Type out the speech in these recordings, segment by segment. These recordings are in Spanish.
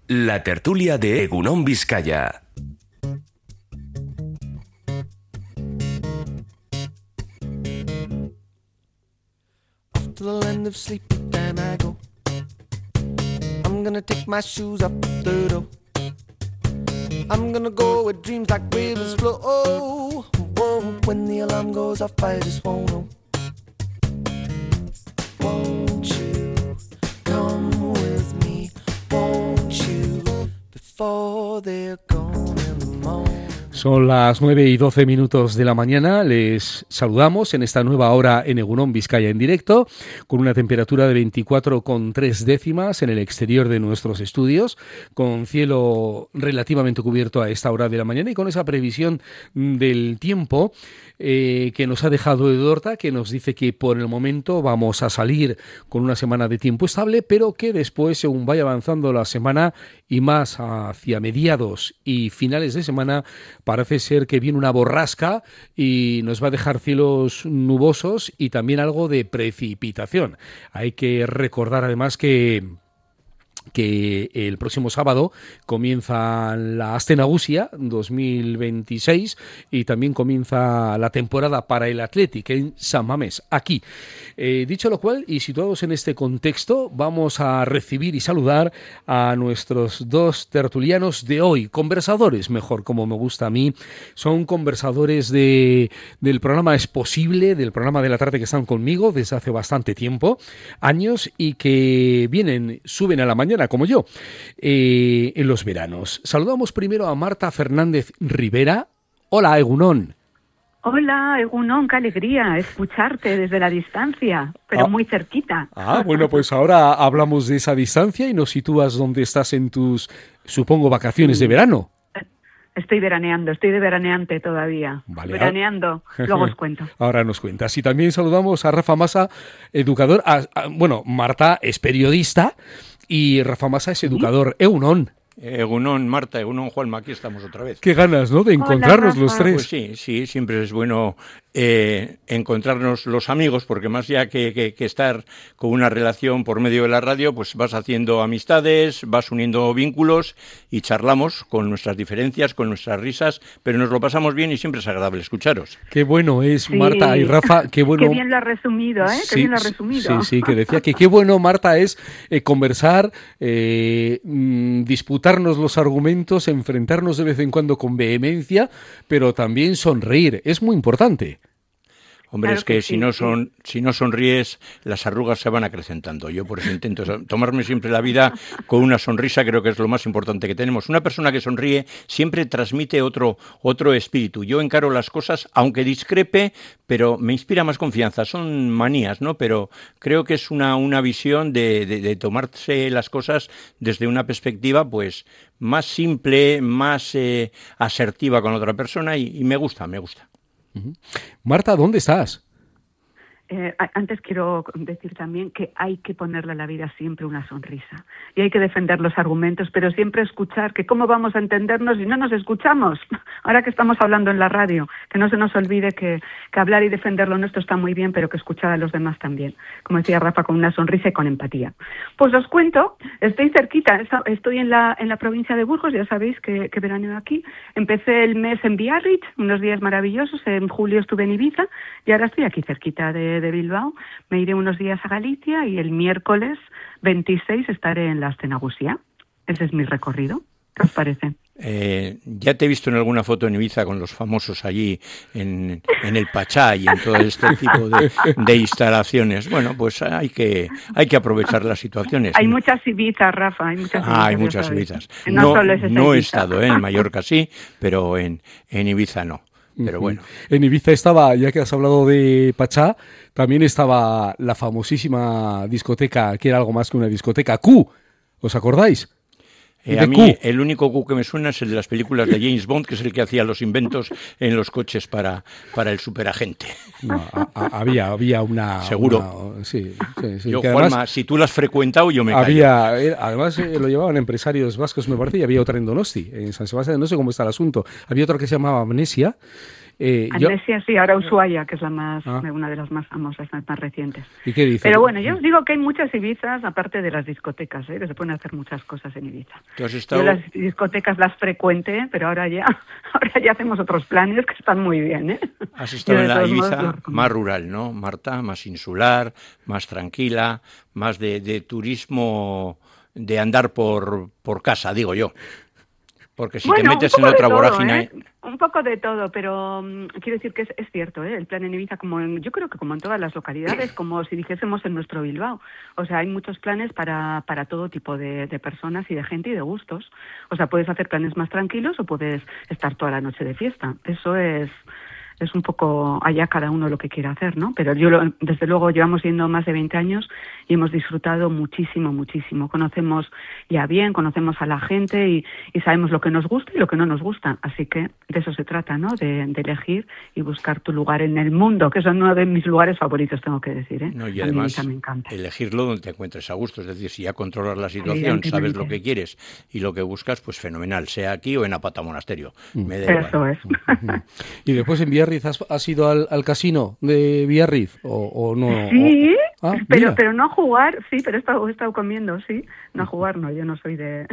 La tertulia de Egunon Vizcaya. To the land of sleepy time I go. I'm gonna take my shoes off the door. I'm gonna go where dreams like rivers flow. Oh, when the alarm goes off I just won't know. Won't you come with me? Won't you before they're gone in the morning? Son las 9:12 de la mañana, les saludamos en esta nueva hora en Egunon Vizcaya en directo, con una temperatura de 24,3 décimas en el exterior de nuestros estudios, con cielo relativamente cubierto a esta hora de la mañana y con esa previsión del tiempo que nos ha dejado Edorta, que nos dice que por el momento vamos a salir con una semana de tiempo estable, pero que después, según vaya avanzando la semana y más hacia mediados y finales de semana, parece ser que viene una borrasca y nos va a dejar cielos nubosos y también algo de precipitación. Hay que recordar además que el próximo sábado comienza la Aste Nagusia 2026 y también comienza la temporada para el Athletic en San Mamés, aquí. Dicho lo cual, y situados en este contexto, vamos a recibir y saludar a nuestros dos tertulianos de hoy, conversadores, mejor, como me gusta a mí. Son conversadores del programa Es Posible, del programa de la tarde, que están conmigo desde hace bastante tiempo, años, y que suben a la mañana como yo, en los veranos. Saludamos primero a Marta Fernández Rivera. Hola, Egunon. Hola, Egunon, qué alegría escucharte desde la distancia, pero muy cerquita. Bueno, pues ahora hablamos de esa distancia y nos sitúas donde estás en tus, supongo, vacaciones de verano. Estoy de veraneante todavía. Vale, veraneando, luego os cuento. Ahora nos cuentas. Y también saludamos a Rafa Masa, educador. Bueno, Marta es periodista y Rafa Masa es educador. Egunon. Egunon, Marta, Egunon, Juanma, aquí estamos otra vez. Qué ganas, ¿no?, de encontrarnos. Hola, los tres. Pues sí, siempre es bueno encontrarnos los amigos, porque más ya que estar con una relación por medio de la radio, pues vas haciendo amistades, vas uniendo vínculos y charlamos con nuestras diferencias, con nuestras risas, pero nos lo pasamos bien y siempre es agradable escucharos. Qué bueno es, Marta y Rafa, qué bueno. Qué bien lo has resumido, ¿eh? Sí, qué bien lo has resumido. Sí, que decía que qué bueno, Marta, es conversar, disputarnos los argumentos, enfrentarnos de vez en cuando con vehemencia, pero también sonreír. Es muy importante. Hombre, claro, es que si no sonríes, las arrugas se van acrecentando. Yo por eso intento tomarme siempre la vida con una sonrisa, creo que es lo más importante que tenemos. Una persona que sonríe siempre transmite otro espíritu. Yo encaro las cosas, aunque discrepe, pero me inspira más confianza. Son manías, ¿no? Pero creo que es una visión de tomarse las cosas desde una perspectiva, pues, más simple, más asertiva con otra persona y me gusta. Marta, ¿dónde estás? Antes quiero decir también que hay que ponerle a la vida siempre una sonrisa y hay que defender los argumentos, pero siempre escuchar, que cómo vamos a entendernos si no nos escuchamos. Ahora que estamos hablando en la radio, que no se nos olvide que hablar y defender lo nuestro está muy bien, pero que escuchar a los demás también. Como decía Rafa, con una sonrisa y con empatía. Pues os cuento, estoy cerquita, estoy en la provincia de Burgos, ya sabéis que veraneo aquí. Empecé el mes en Biarritz, unos días maravillosos, en julio estuve en Ibiza y ahora estoy aquí cerquita de Bilbao. Me iré unos días a Galicia y el miércoles 26 estaré en la Aste Nagusia. Ese es mi recorrido. ¿Qué os parece? Ya te he visto en alguna foto en Ibiza con los famosos allí en el Pachá y en todo este tipo de instalaciones. Bueno, pues hay que aprovechar las situaciones. Hay muchas Ibizas, Rafa. Hay muchas Ibizas. No he estado en Mallorca sí, pero en Ibiza no. Pero bueno. En Ibiza estaba, ya que has hablado de Pachá, también estaba la famosísima discoteca, que era algo más que una discoteca, Q. ¿Os acordáis? A mí el único Q que me suena es el de las películas de James Bond, que es el que hacía los inventos en los coches para el superagente. No, había una... Seguro. Sí. Yo, que Juanma, además, si tú lo has frecuentado, yo me callo. Además lo llevaban empresarios vascos, me parece, y había otra en Donosti, en San Sebastián, no sé cómo está el asunto. Había otra que se llamaba Amnesia, Amnesia, sí, ahora Ushuaia, que es una de las más famosas, más recientes. ¿Y qué dice? Pero bueno, yo os digo que hay muchas Ibizas, aparte de las discotecas, que se pueden hacer muchas cosas en Ibiza. ¿Tú has estado? Yo las discotecas las frecuente, pero ahora ya hacemos otros planes que están muy bien, ¿eh? Has estado en la Ibiza más rural, ¿no, Marta? Más insular, más tranquila, más de turismo, de andar por casa, digo yo. Porque si te metes en otra vorágine... Un poco de todo, pero quiero decir que es cierto, el plan en Ibiza, yo creo que como en todas las localidades, como si dijésemos en nuestro Bilbao. O sea, hay muchos planes para todo tipo de personas y de gente y de gustos. O sea, puedes hacer planes más tranquilos o puedes estar toda la noche de fiesta. Eso es un poco allá cada uno lo que quiera hacer, ¿no? Pero desde luego llevamos yendo más de 20 años y hemos disfrutado muchísimo, muchísimo. Conocemos conocemos a la gente y sabemos lo que nos gusta y lo que no nos gusta. Así que de eso se trata, ¿no? De elegir y buscar tu lugar en el mundo, que es uno de mis lugares favoritos, tengo que decir, ¿eh? No, y además me encanta. Elegirlo donde te encuentres a gusto. Es decir, si ya controlas la situación, sabes lo que quieres y lo que buscas, pues fenomenal. Sea aquí o en Apata Monasterio. Me da igual. Eso es. Y después en Biarritz, ¿has ido al casino de Biarritz o no? Sí, pero no a jugar, sí, pero he estado comiendo, sí. No a jugar, no, yo no soy de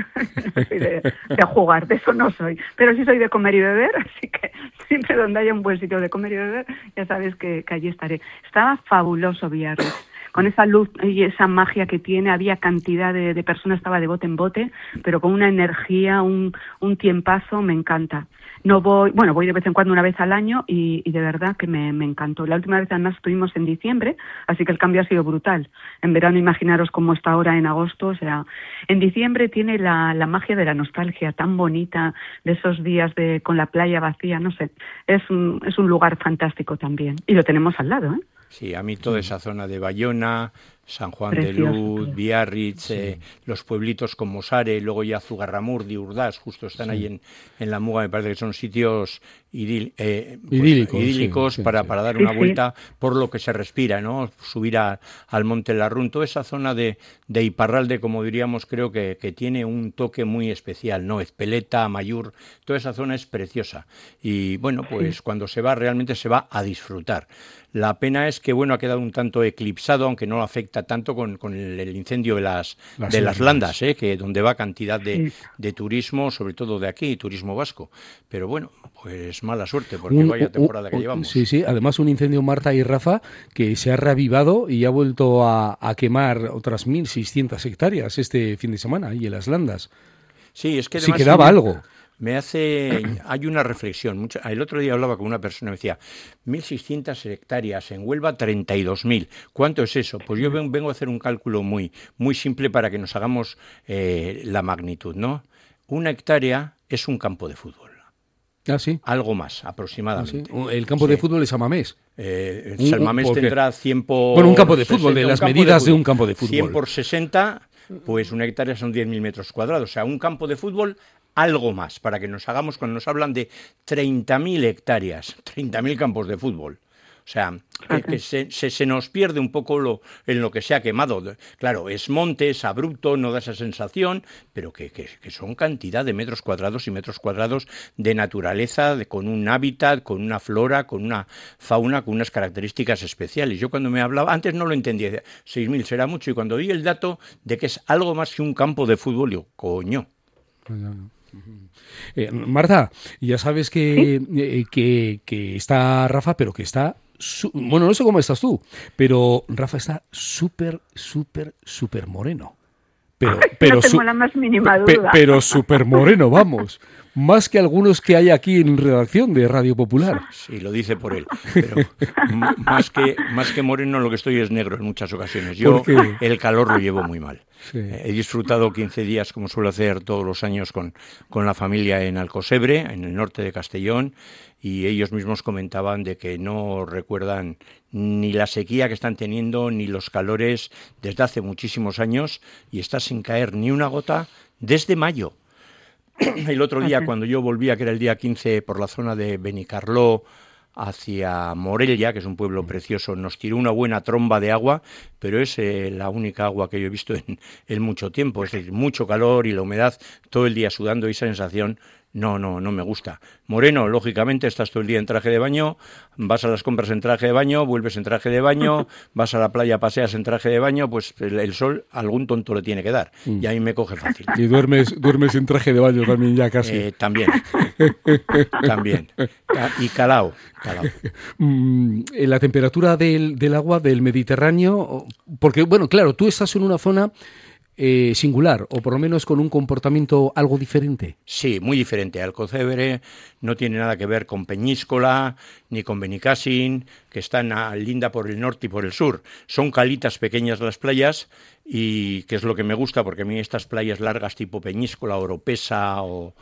jugar, de eso no soy. Pero sí soy de comer y beber, así que siempre donde haya un buen sitio de comer y beber, ya sabes que allí estaré. Estaba fabuloso Biarritz. Con esa luz y esa magia que tiene, había cantidad de personas, estaba de bote en bote, pero con una energía, un tiempazo, me encanta. Voy de vez en cuando, una vez al año, y de verdad que me encantó. La última vez además estuvimos en diciembre, así que el cambio ha sido brutal. En verano imaginaros cómo está ahora en agosto, o sea, en diciembre tiene la magia de la nostalgia tan bonita, de esos días con la playa vacía, no sé, es un lugar fantástico también, y lo tenemos al lado, ¿eh? Sí, a mí toda esa zona de Bayona, San Juan Precioso, de Luz, Biarritz, los pueblitos como Sare, luego ya Zugarramurdi, Urdaz, justo están ahí en la Muga, me parece que son sitios idílicos para dar una vuelta por lo que se respira, ¿no? Subir al Monte Larrún, toda esa zona de Iparralde, como diríamos, creo que tiene un toque muy especial, ¿no? Ezpeleta, Amaiur, toda esa zona es preciosa y bueno, pues cuando se va realmente se va a disfrutar. La pena es que, ha quedado un tanto eclipsado, aunque no afecta tanto con el incendio de las landas, que donde va cantidad de turismo, sobre todo de aquí, turismo vasco. Pero pues mala suerte, porque vaya temporada que llevamos. Sí, además un incendio, Marta y Rafa, que se ha reavivado y ha vuelto a quemar otras 1.600 hectáreas este fin de semana, ahí en las landas. Sí, es que además sí quedaba algo. Hay una reflexión. El otro día hablaba con una persona y me decía, 1.600 hectáreas, en Huelva 32.000. ¿Cuánto es eso? Pues yo vengo a hacer un cálculo muy, muy simple para que nos hagamos la magnitud, ¿no? 1 hectárea es un campo de fútbol. Ah, sí. Algo más, aproximadamente. ¿Ah, sí? El campo de fútbol es Samamés. Samamés tendrá 100 por... Bueno, un campo de fútbol, de las medidas de un campo de fútbol. 100 por 60, pues 1 hectárea son 10.000 metros cuadrados. O sea, un campo de fútbol... Algo más, para que nos hagamos, cuando nos hablan de 30.000 hectáreas, 30.000 campos de fútbol. O sea, que se nos pierde un poco en lo que se ha quemado. Claro, es monte, es abrupto, no da esa sensación, pero que son cantidad de metros cuadrados y metros cuadrados de naturaleza, con un hábitat, con una flora, con una fauna, con unas características especiales. Yo cuando me hablaba, antes no lo entendía, 6.000 será mucho, y cuando vi el dato de que es algo más que un campo de fútbol, digo, coño. Marta, ya sabes que está Rafa, pero que está... no sé cómo estás tú, pero Rafa está súper moreno. Pero no tengo la más mínima duda. Pero súper moreno, vamos. Más que algunos que hay aquí en redacción de Radio Popular. Sí, lo dice por él. Pero más que moreno, lo que estoy es negro en muchas ocasiones. Yo el calor lo llevo muy mal. Sí. He disfrutado 15 días, como suelo hacer todos los años, con la familia en Alcosebre, en el norte de Castellón, y ellos mismos comentaban de que no recuerdan ni la sequía que están teniendo, ni los calores desde hace muchísimos años, y está sin caer ni una gota desde mayo. El otro día, cuando yo volvía, que era el día 15, por la zona de Benicarló, hacia Morella, que es un pueblo precioso, nos tiró una buena tromba de agua, pero es la única agua que yo he visto en mucho tiempo. Es decir, mucho calor y la humedad, todo el día sudando, y esa sensación no me gusta. Moreno, lógicamente, estás todo el día en traje de baño, vas a las compras en traje de baño, vuelves en traje de baño, vas a la playa, paseas en traje de baño, pues el sol algún tonto le tiene que dar. Y a mí me coge fácil. Y duermes en traje de baño también ya casi. También. Y calao. La temperatura del agua del Mediterráneo, porque, bueno, claro, tú estás en una zona singular, o por lo menos con un comportamiento algo diferente. Sí, muy diferente. Alcocebre no tiene nada que ver con Peñíscola ni con Benicàssim, que están linda por el norte y por el sur. Son calitas pequeñas las playas, y que es lo que me gusta, porque a mí estas playas largas tipo Peñíscola, Oropesa o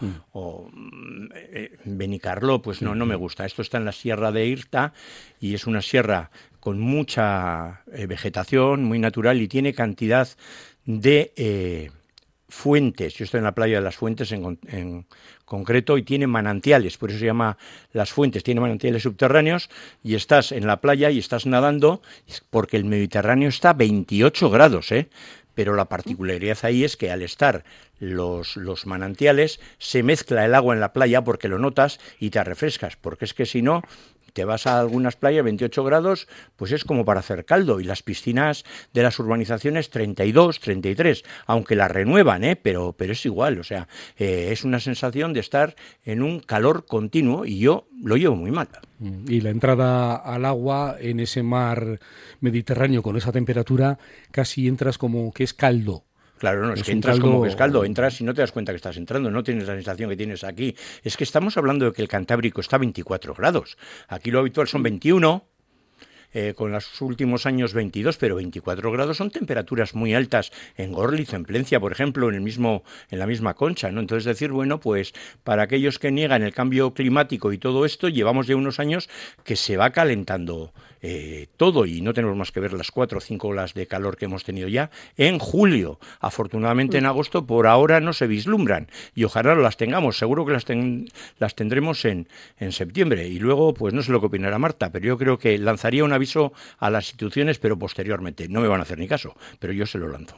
Benicarló, pues no me gusta. Esto está en la Sierra de Irta, y es una sierra con mucha vegetación, muy natural, y tiene cantidad de fuentes. Yo estoy en la playa de las Fuentes en concreto, y tiene manantiales, por eso se llama Las Fuentes, tiene manantiales subterráneos, y estás en la playa y estás nadando, porque el Mediterráneo está a 28 grados, pero la particularidad ahí es que al estar los manantiales, se mezcla el agua en la playa, porque lo notas y te refrescas, porque es que si no, te vas a algunas playas, 28 grados, pues es como para hacer caldo, y las piscinas de las urbanizaciones 32, 33, aunque las renuevan, pero es igual, o sea, es una sensación de estar en un calor continuo, y yo lo llevo muy mal. Y la entrada al agua en ese mar Mediterráneo con esa temperatura, casi entras como que es caldo. Claro, no, es que entras como que es caldo, entras y no te das cuenta que estás entrando, no tienes la sensación que tienes aquí. Es que estamos hablando de que el Cantábrico está a 24 grados, aquí lo habitual son 21, con los últimos años 22, pero 24 grados son temperaturas muy altas en Gorliz, en Plencia, por ejemplo, en la misma Concha, ¿no? Entonces decir, bueno, pues para aquellos que niegan el cambio climático y todo esto, llevamos ya unos años que se va calentando todo, y no tenemos más que ver las 4 o 5 olas de calor que hemos tenido ya en julio. Afortunadamente en agosto por ahora no se vislumbran, y ojalá las tengamos, seguro que las tendremos en septiembre. Y luego, pues no sé lo que opinará Marta, pero yo creo que lanzaría un aviso a las instituciones, pero posteriormente. No me van a hacer ni caso, pero yo se lo lanzo.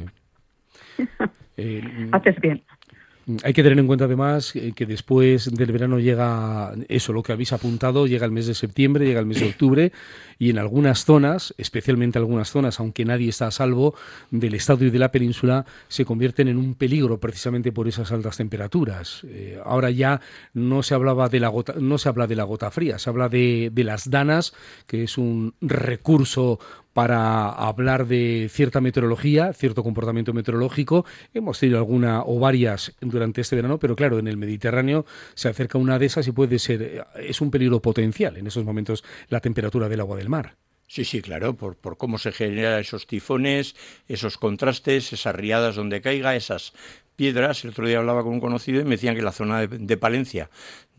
Haces bien. Hay que tener en cuenta además que después del verano llega eso, lo que habéis apuntado, llega el mes de septiembre, llega el mes de octubre, y en algunas zonas, especialmente algunas zonas, aunque nadie está a salvo del estado y de la península, se convierten en un peligro precisamente por esas altas temperaturas. Ahora ya no se habla de la gota fría, se habla de las danas, que es un recurso para hablar de cierta meteorología, cierto comportamiento meteorológico. Hemos tenido alguna o varias durante este verano, pero claro, en el Mediterráneo se acerca una de esas y es un peligro potencial en esos momentos la temperatura del agua del mar. Sí, claro, por cómo se generan esos tifones, esos contrastes, esas riadas donde caiga, esas piedras. El otro día hablaba con un conocido y me decían que la zona de Palencia,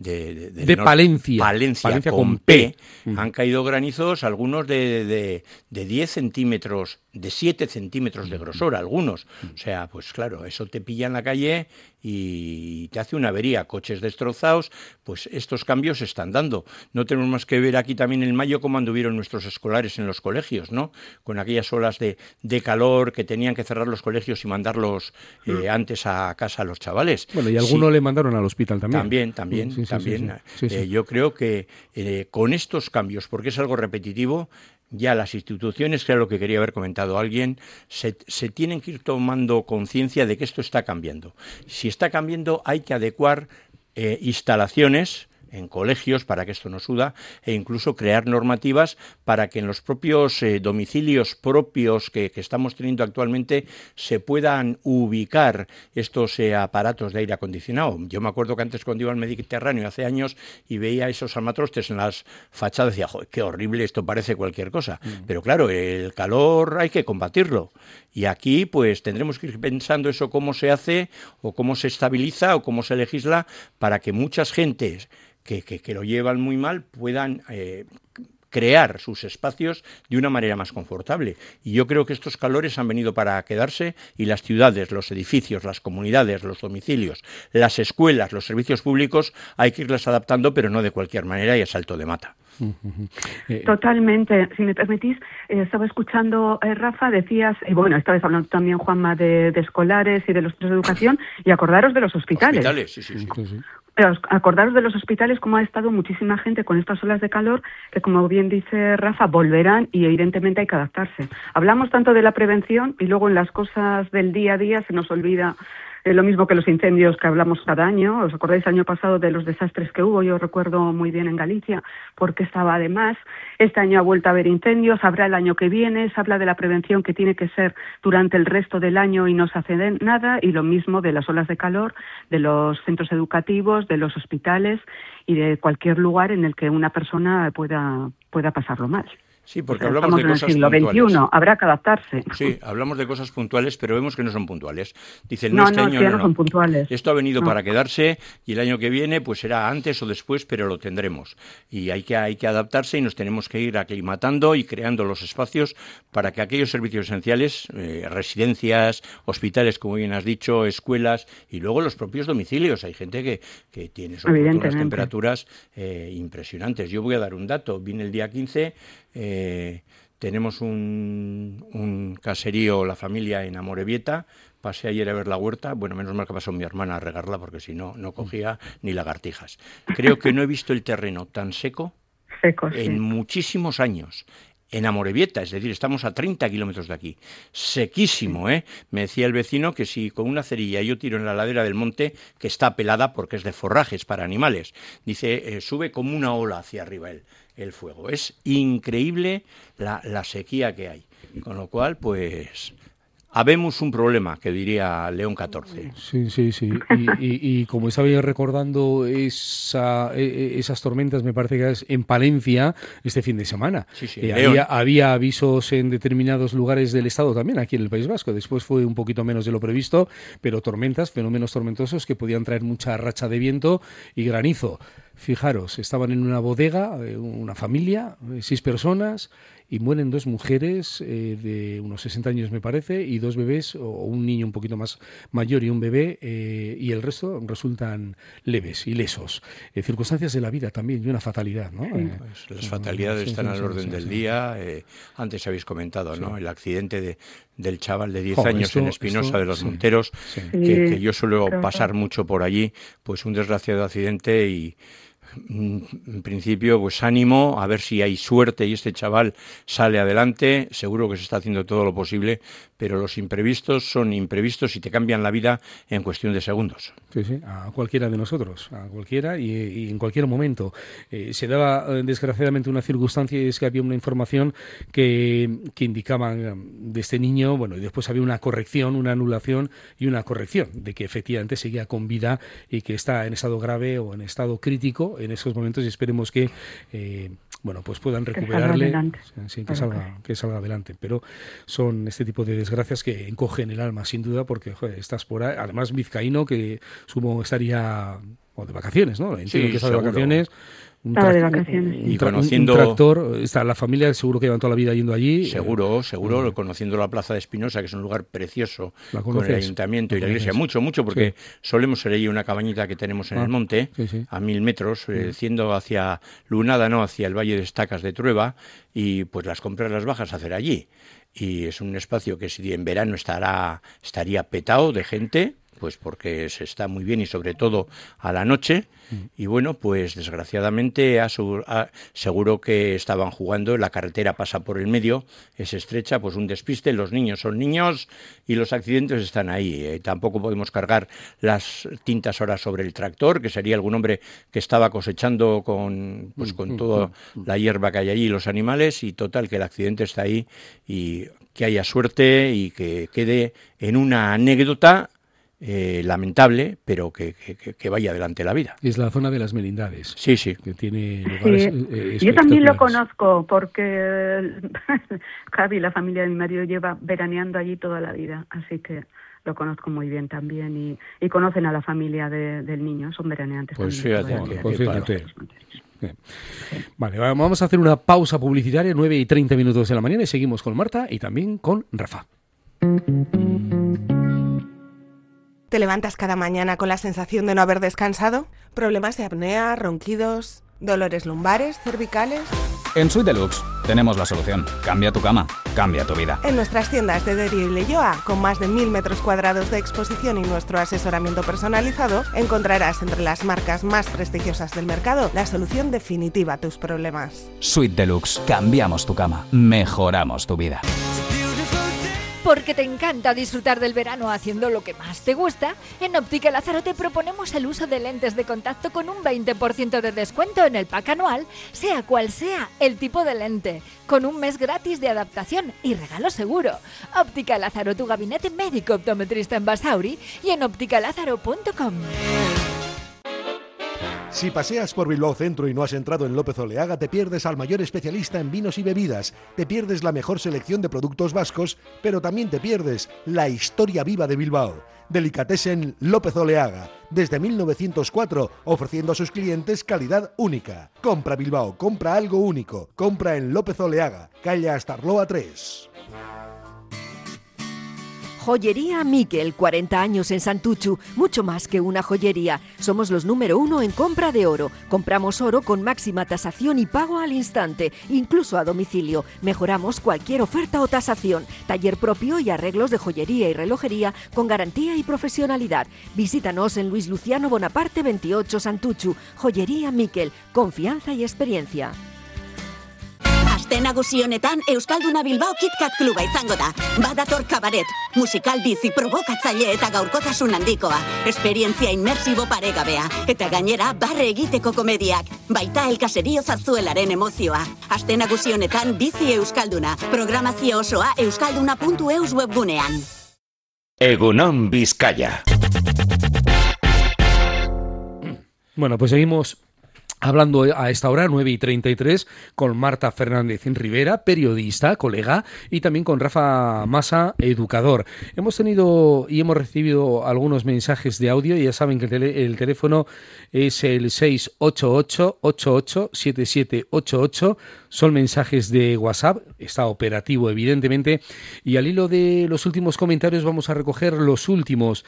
Palencia con P, han caído granizos, algunos de 10 centímetros, de 7 centímetros de grosor, algunos. O sea, pues claro, eso te pilla en la calle y te hace una avería, coches destrozados. Pues estos cambios se están dando. No tenemos más que ver aquí también en mayo cómo anduvieron nuestros escolares en los colegios, ¿no? Con aquellas olas de calor que tenían que cerrar los colegios y mandarlos antes a casa a los chavales. Bueno, y algunos le mandaron al hospital también. También. Sí. Yo creo que con estos cambios, porque es algo repetitivo, ya las instituciones, que era lo que quería haber comentado alguien, se tienen que ir tomando conciencia de que esto está cambiando. Si está cambiando, hay que adecuar instalaciones en colegios para que esto no suda, e incluso crear normativas para que en los propios domicilios propios que estamos teniendo actualmente se puedan ubicar estos aparatos de aire acondicionado. Yo me acuerdo que antes, cuando iba al Mediterráneo hace años y veía esos armatrostes en las fachadas, decía, joder, qué horrible, esto parece cualquier cosa. Pero claro, el calor hay que combatirlo, y aquí pues tendremos que ir pensando eso, cómo se hace o cómo se estabiliza o cómo se legisla para que muchas gentes que lo llevan muy mal puedan crear sus espacios de una manera más confortable. Y yo creo que estos calores han venido para quedarse, y las ciudades, los edificios, las comunidades, los domicilios, las escuelas, los servicios públicos, hay que irlas adaptando, pero no de cualquier manera y a salto de mata. Totalmente. Si me permitís, estaba escuchando, Rafa, decías, y bueno, estabas hablando también, Juanma, de escolares y de los centros de educación, y acordaros de los hospitales. Sí. Acordaros de los hospitales, como ha estado muchísima gente con estas olas de calor, que como bien dice Rafa, volverán y evidentemente hay que adaptarse. Hablamos tanto de la prevención y luego en las cosas del día a día se nos olvida lo mismo que los incendios que hablamos cada año. ¿Os acordáis el año pasado de los desastres que hubo? Yo recuerdo muy bien en Galicia, porque estaba de más. Este año ha vuelto a haber incendios, habrá el año que viene. Se habla de la prevención que tiene que ser durante el resto del año y no se hace nada. Y lo mismo de las olas de calor, de los centros educativos, de los hospitales y de cualquier lugar en el que una persona pueda pasarlo mal. Sí, porque hablamos de cosas puntuales. Estamos en el siglo XXI, habrá que adaptarse. Sí, hablamos de cosas puntuales, pero vemos que no son puntuales. Dicen, no, este año no son puntuales. Esto ha venido para quedarse y el año que viene pues será antes o después, pero lo tendremos. Y hay que adaptarse y nos tenemos que ir aclimatando y creando los espacios para que aquellos servicios esenciales, residencias, hospitales, como bien has dicho, escuelas y luego los propios domicilios. Hay gente que tiene unas temperaturas impresionantes. Yo voy a dar un dato. Vine el día 15... tenemos un caserío, la familia en Amorebieta. Pasé ayer a ver la huerta. Bueno, menos mal que pasó mi hermana a regarla porque si no, no cogía ni lagartijas. Creo que no he visto el terreno tan seco en muchísimos años. En Amorebieta, es decir, estamos a 30 kilómetros de aquí. Sequísimo, ¿eh? Me decía el vecino que si con una cerilla yo tiro en la ladera del monte, que está pelada porque es de forrajes para animales, dice, sube como una ola hacia arriba el fuego. Es increíble la sequía que hay. Con lo cual, pues... habemos un problema, que diría León XIV. Sí. Y como estaba recordando esas tormentas, me parece que es en Palencia este fin de semana. Sí, había avisos en determinados lugares del estado también, aquí en el País Vasco. Después fue un poquito menos de lo previsto, pero tormentas, fenómenos tormentosos que podían traer mucha racha de viento y granizo. Fijaros, estaban en una bodega, una familia, 6 personas, y mueren 2 mujeres de unos 60 años, me parece, y 2 bebés, o un niño un poquito más mayor y un bebé, y el resto resultan leves, ilesos. Circunstancias de la vida también, y una fatalidad, ¿no? Pues las fatalidades están al orden del día. Antes habéis comentado, ¿no? El accidente del chaval de 10 años en Espinosa de los Monteros, que yo suelo pasar mucho por allí, pues un desgraciado accidente y... en principio, pues ánimo, a ver si hay suerte y este chaval sale adelante. Seguro que se está haciendo todo lo posible, pero los imprevistos son imprevistos y te cambian la vida en cuestión de segundos. Sí, a cualquiera de nosotros, a cualquiera y en cualquier momento. Se daba, desgraciadamente, una circunstancia, y es que había una información que indicaba de este niño, bueno, y después había una corrección, una anulación y una corrección de que efectivamente seguía con vida y que está en estado grave o en estado crítico en esos momentos, y esperemos que pues puedan recuperarle, que salga adelante. Pero son este tipo de desgracias que encogen el alma, sin duda, porque estás por ahí, además vizcaíno, que supongo estaría de vacaciones, ¿no? Entiendo que está de vacaciones. Un tractor, está la familia, seguro que llevan toda la vida yendo allí. Seguro, conociendo la plaza de Espinosa, que es un lugar precioso, con el ayuntamiento y la iglesia, mucho, porque solemos ser allí una cabañita que tenemos en el monte, a 1000 metros, siendo hacia Lunada, hacia el Valle de Estacas de Trueba, y pues las compras las bajas a hacer allí. Y es un espacio que si en verano estaría petado de gente, pues porque se está muy bien y sobre todo a la noche. Y bueno, pues desgraciadamente seguro que estaban jugando, la carretera pasa por el medio, es estrecha, pues un despiste, los niños son niños y los accidentes están ahí. Tampoco podemos cargar las tintas ahora sobre el tractor, que sería algún hombre que estaba cosechando con toda la hierba que hay allí y los animales, y total que el accidente está ahí, y que haya suerte y que quede en una anécdota lamentable, pero que vaya adelante la vida. Es la zona de las Merindades. Sí. Que tiene lugares yo también lo conozco, porque Javi, la familia de mi marido, lleva veraneando allí toda la vida, así que lo conozco muy bien también, y conocen a la familia del niño, son veraneantes. Pues fíjate. Vale, vamos a hacer una pausa publicitaria, 9:30 de la mañana, y seguimos con Marta y también con Rafa. ¿Te levantas cada mañana con la sensación de no haber descansado? ¿Problemas de apnea, ronquidos, dolores lumbares, cervicales? En Suite Deluxe tenemos la solución. Cambia tu cama, cambia tu vida. En nuestras tiendas de Derio y Leyoa, con más de 1000 metros cuadrados de exposición y nuestro asesoramiento personalizado, encontrarás entre las marcas más prestigiosas del mercado la solución definitiva a tus problemas. Suite Deluxe. Cambiamos tu cama, mejoramos tu vida. Porque te encanta disfrutar del verano haciendo lo que más te gusta, en Óptica Lázaro te proponemos el uso de lentes de contacto con un 20% de descuento en el pack anual, sea cual sea el tipo de lente, con un mes gratis de adaptación y regalo seguro. Óptica Lázaro, tu gabinete médico optometrista en Basauri y en ópticalázaro.com. Si paseas por Bilbao Centro y no has entrado en López Oleaga, te pierdes al mayor especialista en vinos y bebidas, te pierdes la mejor selección de productos vascos, pero también te pierdes la historia viva de Bilbao. Delicatessen López Oleaga, desde 1904, ofreciendo a sus clientes calidad única. Compra Bilbao, compra algo único, compra en López Oleaga, calle Astarloa 3. Joyería Miquel, 40 años en Santuchu, mucho más que una joyería. Somos los número 1 en compra de oro. Compramos oro con máxima tasación y pago al instante, incluso a domicilio. Mejoramos cualquier oferta o tasación. Taller propio y arreglos de joyería y relojería con garantía y profesionalidad. Visítanos en Luis Luciano Bonaparte 28 Santuchu. Joyería Miquel, confianza y experiencia. Aste nagusi honetan Euskalduna Bilbao KitKat Kluba izango da. Badator kabaret, musikal bizi provokatzaile eta gaurkotasun handikoa, esperientzia inmersibo paregabea, eta gainera barre egiteko komediak, baita el caserío zarzuelaren emozioa. Aste nagusi honetan bizi Euskalduna, programazio osoa euskalduna.eus webgunean. Egunon Vizcaya. Bueno, pues seguimos hablando a esta hora, 9:33, con Marta Fernández Rivera, periodista, colega, y también con Rafa Masa, educador. Hemos tenido y hemos recibido algunos mensajes de audio, y ya saben que el teléfono es el 688-887788, son mensajes de WhatsApp, está operativo evidentemente, y al hilo de los últimos comentarios vamos a recoger los últimos.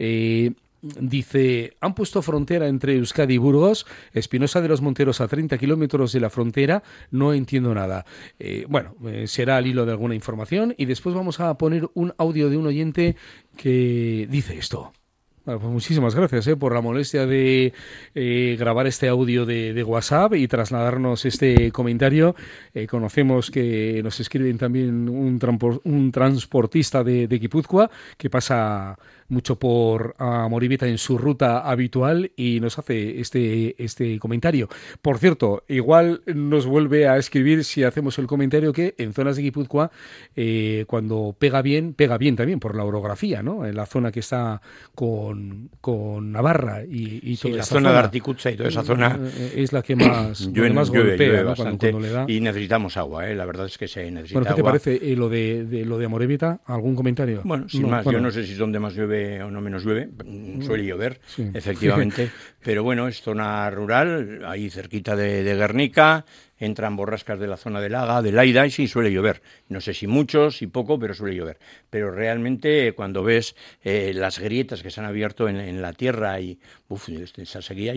Dice, han puesto frontera entre Euskadi y Burgos, Espinosa de los Monteros a 30 kilómetros de la frontera, no entiendo nada. Será al hilo de alguna información, y después vamos a poner un audio de un oyente que dice esto. Bueno, pues muchísimas gracias por la molestia de grabar este audio de WhatsApp y trasladarnos este comentario. Conocemos que nos escriben también un transportista de Guipúzcoa que pasa mucho por Amorebieta en su ruta habitual y nos hace este comentario. Por cierto, igual nos vuelve a escribir si hacemos el comentario que en zonas de Guipúzcoa, cuando pega bien también por la orografía, ¿no? En la zona que está con Navarra y toda la esa zona de Articutza y toda esa zona es la que más, más golpea, ¿no? cuando le da. Y necesitamos agua, la verdad es que se necesita agua. ¿Qué te agua. parece lo de Amorebieta? ¿Algún comentario? Bueno, sin más, yo no sé si es donde más llueve o no menos llueve, suele llover, sí. Efectivamente, pero bueno, es zona rural, ahí cerquita de Guernica, entran borrascas de la zona del Laga, del Aida, y sí suele llover. No sé si mucho, si poco, pero suele llover. Pero realmente cuando ves las grietas que se han abierto en la tierra y esa sequía,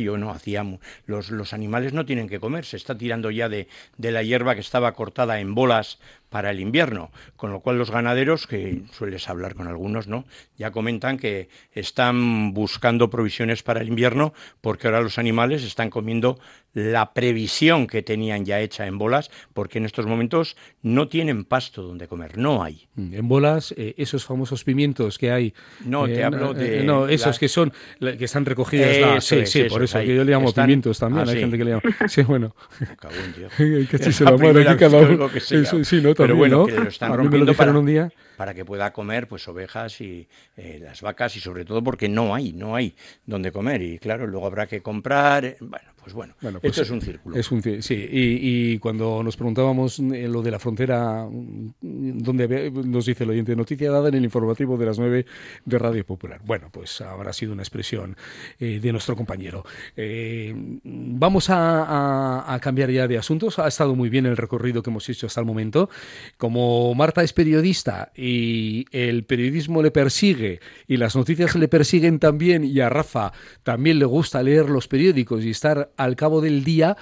los animales no tienen que comer, se está tirando ya de la hierba que estaba cortada en bolas para el invierno, con lo cual los ganaderos, que sueles hablar con algunos, ¿no?, ya comentan que están buscando provisiones para el invierno porque ahora los animales están comiendo la previsión que tenían ya hecha en bolas, porque en estos momentos no tienen pasto donde comer, no hay. En bolas, esos famosos pimientos que hay... No, te hablo de... No, esos que están recogidos... Sí, por eso, que yo le llamo pimientos también, hay gente que le llama... Sí, bueno. Cagón, tío. Cachis la madre, aquí cada uno... Sí, ¿no? Pero bueno, ¿no? que lo están rompiendo para que pueda comer pues ovejas y las vacas, y sobre todo porque no hay donde comer, y claro, luego habrá que comprar, bueno, esto es un círculo. Sí, y cuando nos preguntábamos lo de la frontera, donde nos dice el oyente, noticia dada en el informativo de las 9 de Radio Popular. Bueno, pues habrá sido una expresión de nuestro compañero. Vamos a cambiar ya de asuntos. Ha estado muy bien el recorrido que hemos hecho hasta el momento. Como Marta es periodista y el periodismo le persigue y las noticias le persiguen también, y a Rafa también le gusta leer los periódicos y estar al cabo del día,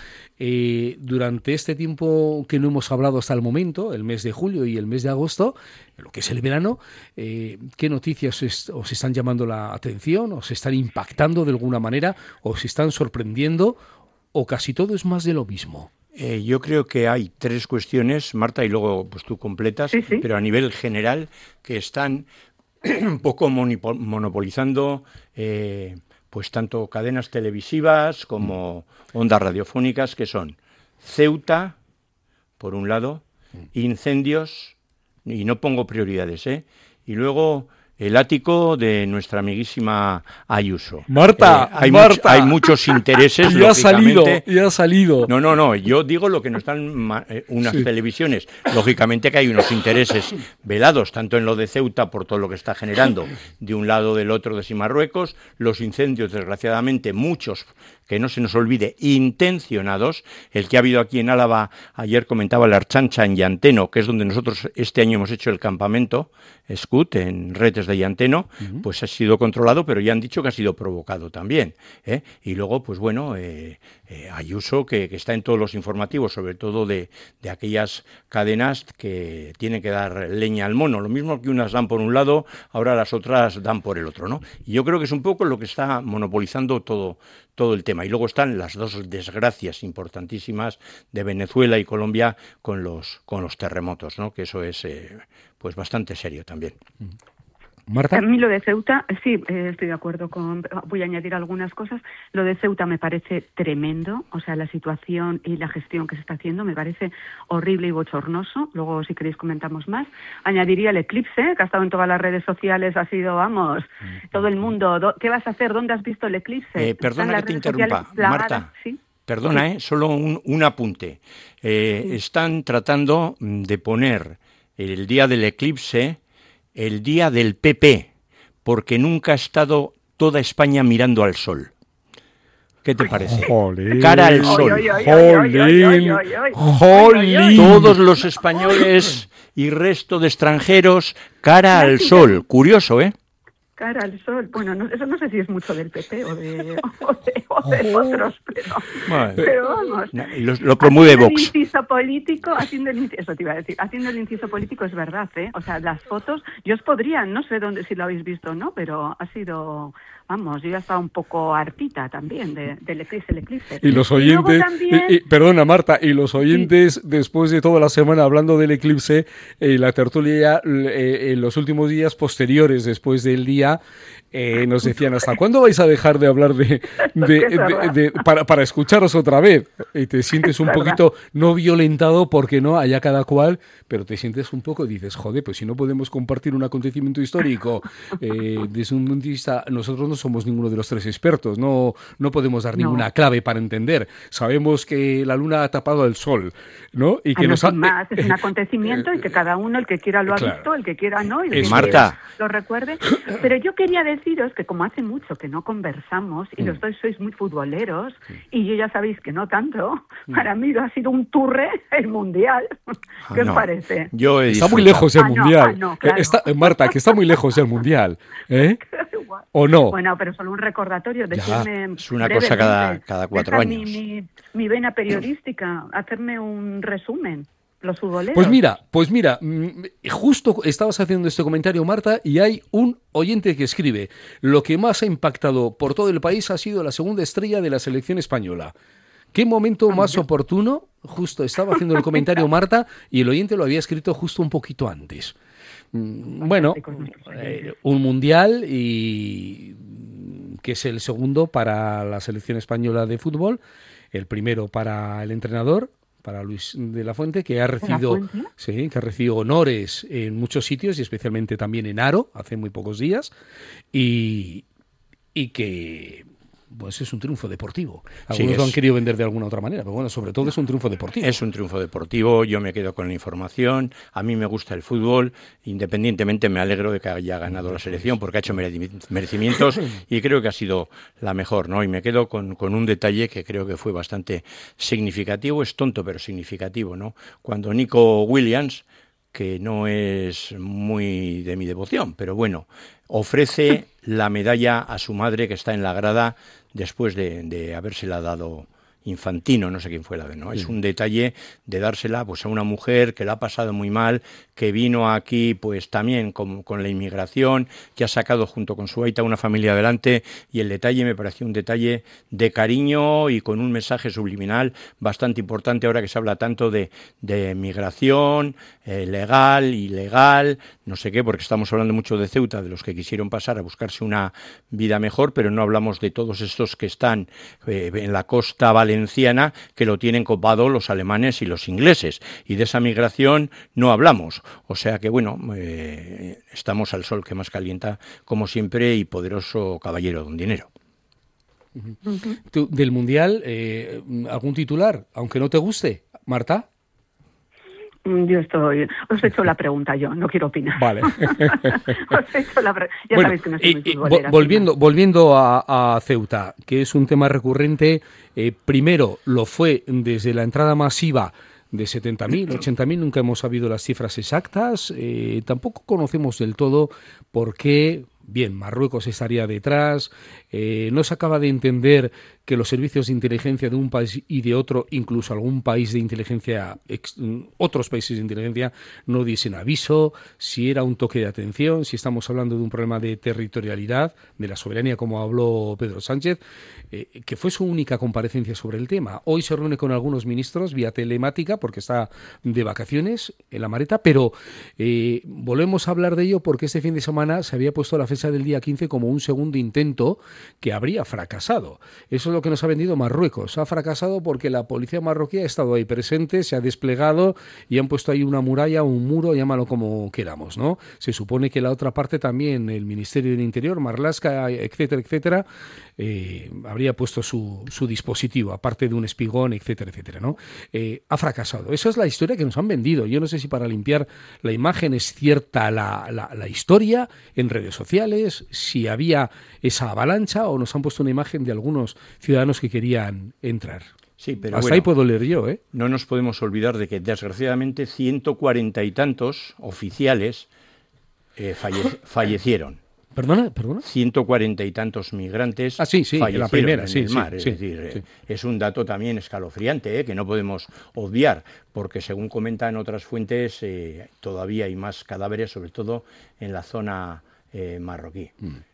durante este tiempo que no hemos hablado hasta el momento, el mes de julio y el mes de agosto, lo que es el verano, ¿qué noticias os están llamando la atención? ¿Os están impactando de alguna manera? ¿Os están sorprendiendo? ¿O casi todo es más de lo mismo? Yo creo que hay 3 cuestiones, Marta, y luego pues tú completas, sí. Pero a nivel general, que están un poco monopolizando pues tanto cadenas televisivas como ondas radiofónicas, que son Ceuta, por un lado, incendios, y no pongo prioridades, y luego el ático de nuestra amiguísima Ayuso. Marta, hay muchos intereses, y ha salido. No, yo digo lo que nos dan unas televisiones. Lógicamente que hay unos intereses velados, tanto en lo de Ceuta, por todo lo que está generando, de un lado del otro de Marruecos, los incendios, desgraciadamente, muchos, que no se nos olvide, intencionados. El que ha habido aquí en Álava, ayer comentaba la Archancha en Llanteno, que es donde nosotros este año hemos hecho el campamento, Scout, en Retes de Llanteno, pues ha sido controlado, pero ya han dicho que ha sido provocado también, Y luego, pues bueno, Ayuso, que está en todos los informativos, sobre todo de aquellas cadenas que tienen que dar leña al mono. Lo mismo que unas dan por un lado, ahora las otras dan por el otro, ¿no? Y yo creo que es un poco lo que está monopolizando todo el tema. Y luego están las 2 desgracias importantísimas de Venezuela y Colombia con los terremotos, ¿no? Que eso es pues bastante serio también. Marta. A mí lo de Ceuta, sí, estoy de acuerdo voy a añadir algunas cosas. Lo de Ceuta me parece tremendo, o sea, la situación y la gestión que se está haciendo me parece horrible y bochornoso. Luego, si queréis, comentamos más. Añadiría el eclipse, que ha estado en todas las redes sociales, ha sido, vamos, todo el mundo. ¿Qué vas a hacer? ¿Dónde has visto el eclipse? Perdona que te interrumpa, Marta. ¿Sí? Perdona, solo un apunte. Están tratando de poner el día del eclipse el día del PP, porque nunca ha estado toda España mirando al sol. ¿Qué te parece? Jolín. Cara al sol. Jolín. Todos los españoles y resto de extranjeros, cara al sol. Curioso, ¿eh? Cara al sol. Bueno, eso no sé si es mucho del PP o de otros, pero vamos. Lo promueve Vox. Haciendo el inciso político es verdad, ¿eh? O sea, las fotos, yo os podría, no sé si lo habéis visto o no, pero ha sido, vamos, yo ya estaba un poco hartita también del eclipse. Y los oyentes, perdona Marta, y los oyentes, después de toda la semana hablando del eclipse, la tertulia en los últimos días posteriores, después del día, nos decían, ¿hasta cuándo vais a dejar de hablar para escucharos otra vez? Y te sientes un poquito, no violentado, porque no, allá cada cual, pero te sientes un poco, dices, joder, pues si no podemos compartir un acontecimiento histórico, desde un punto de vista, nosotros no somos ninguno de los 3 expertos, no podemos dar ninguna clave para entender. Sabemos que la luna ha tapado al sol, ¿no? Y que es un acontecimiento y que cada uno, el que quiera lo ha visto, el que quiera no, y el que Marta. Lo recuerde. Pero yo quería deciros que como hace mucho que no conversamos y los dos sois muy futboleros y yo ya sabéis que no tanto, para mí ha sido un turre el Mundial. ¿Qué os parece? Está muy lejos el Mundial. Claro. Marta, que está muy lejos el Mundial. ¿O no? Bueno, pero solo un recordatorio. Decirme es una cosa cada 4 años. Mi vena periodística, hacerme un resumen. Los futboleros. Pues mira, justo estabas haciendo este comentario, Marta, y hay un oyente que escribe: lo que más ha impactado por todo el país ha sido la segunda estrella de la selección española. ¿Qué momento más oportuno? Justo estaba haciendo el comentario Marta y el oyente lo había escrito justo un poquito antes. Bueno, un mundial y que es el segundo para la selección española de fútbol, el primero para el entrenador, para Luis de la Fuente, que ha recibido honores en muchos sitios y especialmente también en Aro hace muy pocos días y que pues es un triunfo deportivo. Algunos lo han querido vender de alguna otra manera, pero bueno, sobre todo es un triunfo deportivo. Es un triunfo deportivo, yo me quedo con la información, a mí me gusta el fútbol, independientemente me alegro de que haya ganado la selección porque ha hecho merecimientos y creo que ha sido la mejor, ¿no? Y me quedo con un detalle que creo que fue bastante significativo, es tonto pero significativo, ¿no? Cuando Nico Williams, que no es muy de mi devoción, pero bueno, ofrece la medalla a su madre que está en la grada después de habérsela dado Infantino, no sé quién fuera, ¿no? Es un detalle de dársela pues a una mujer que la ha pasado muy mal, que vino aquí pues también con la inmigración, que ha sacado junto con su aita una familia adelante, y el detalle me pareció un detalle de cariño y con un mensaje subliminal bastante importante ahora que se habla tanto de migración, legal, ilegal, no sé qué, porque estamos hablando mucho de Ceuta, de los que quisieron pasar a buscarse una vida mejor, pero no hablamos de todos estos que están en la costa valenciana, que lo tienen copado los alemanes y los ingleses, y de esa migración no hablamos. O sea que bueno, estamos al sol que más calienta, como siempre, y poderoso caballero don Dinero. ¿Tú, del Mundial, algún titular, aunque no te guste, Marta? Os he hecho la pregunta yo, no quiero opinar. Vale. Os he hecho la pregunta. Ya sabéis que no soy muy futbolera. Volviendo a Ceuta, que es un tema recurrente, primero lo fue desde la entrada masiva de 70.000, 80.000, nunca hemos sabido las cifras exactas, tampoco conocemos del todo por qué. Bien, Marruecos estaría detrás, no se acaba de entender que los servicios de inteligencia de un país y de otro, incluso algún país de inteligencia, otros países de inteligencia, no diesen aviso, si era un toque de atención, si estamos hablando de un problema de territorialidad, de la soberanía, como habló Pedro Sánchez, que fue su única comparecencia sobre el tema. Hoy se reúne con algunos ministros vía telemática porque está de vacaciones en La Mareta, pero volvemos a hablar de ello porque este fin de semana se había puesto la fecha del día 15 como un segundo intento que habría fracasado. Eso es lo que nos ha vendido Marruecos. Ha fracasado porque la policía marroquí ha estado ahí presente, se ha desplegado y han puesto ahí una muralla, un muro, llámalo como queramos, ¿no? Se supone que la otra parte también, el Ministerio del Interior, Marlaska, etcétera, etcétera, habría puesto su dispositivo, aparte de un espigón, etcétera, etcétera, ¿no? Ha fracasado. Esa es la historia que nos han vendido. Yo no sé si para limpiar la imagen es cierta la historia en redes sociales, si había esa avalancha o nos han puesto una imagen de algunos ciudadanos que querían entrar. Sí, pero hasta ahí puedo leer yo, ¿eh? No nos podemos olvidar de que desgraciadamente 140 y tantos oficiales fallecieron. ¿Perdona? 140 y tantos migrantes fallecieron la primera, en el mar. Es decir, es un dato también escalofriante, que no podemos obviar, porque según comentan otras fuentes, todavía hay más cadáveres, sobre todo en la zona marroquí.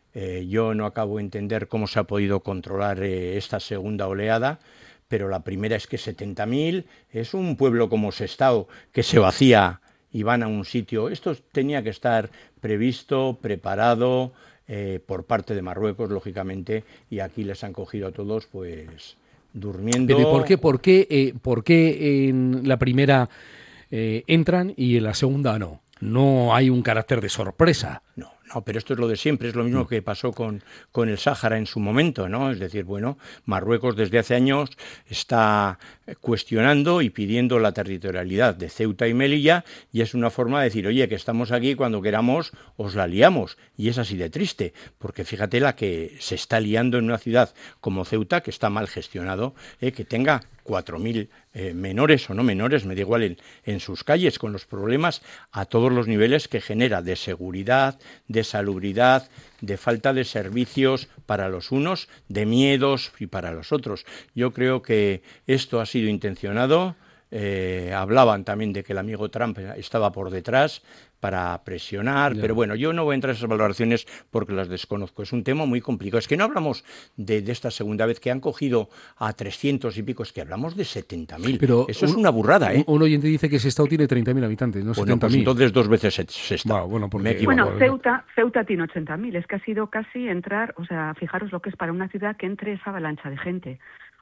Yo no acabo de entender cómo se ha podido controlar esta segunda oleada, pero la primera es que 70.000 es un pueblo como Sestao que se vacía y van a un sitio. Esto tenía que estar previsto, preparado por parte de Marruecos, lógicamente, y aquí les han cogido a todos pues durmiendo. Pero ¿por qué en la primera entran y en la segunda no? No hay un carácter de sorpresa. No, pero esto es lo de siempre, es lo mismo que pasó con el Sáhara en su momento, ¿no? Es decir, bueno, Marruecos desde hace años está cuestionando y pidiendo la territorialidad de Ceuta y Melilla, y es una forma de decir, oye, que estamos aquí, cuando queramos os la liamos, y es así de triste, porque fíjate la que se está liando en una ciudad como Ceuta, que está mal gestionado, que tenga 4.000 menores o no menores, me da igual, en sus calles, con los problemas a todos los niveles que genera, de seguridad, de salubridad, de falta de servicios para los unos, de miedos y para los otros. Yo creo que esto ha sido intencionado. Hablaban también de que el amigo Trump estaba por detrás para presionar, pero bueno, yo no voy a entrar en esas valoraciones porque las desconozco. Es un tema muy complicado. Es que no hablamos de esta segunda vez que han cogido a 300 y pico, es que hablamos de 70.000. Pero eso es una burrada, ¿eh? Un oyente dice que Sestao tiene 30.000 habitantes, no 70.000. Pues entonces dos veces Sestao. Bueno, Ceuta tiene 80.000. Es que ha sido casi entrar, o sea, fijaros lo que es para una ciudad que entre esa avalancha de gente.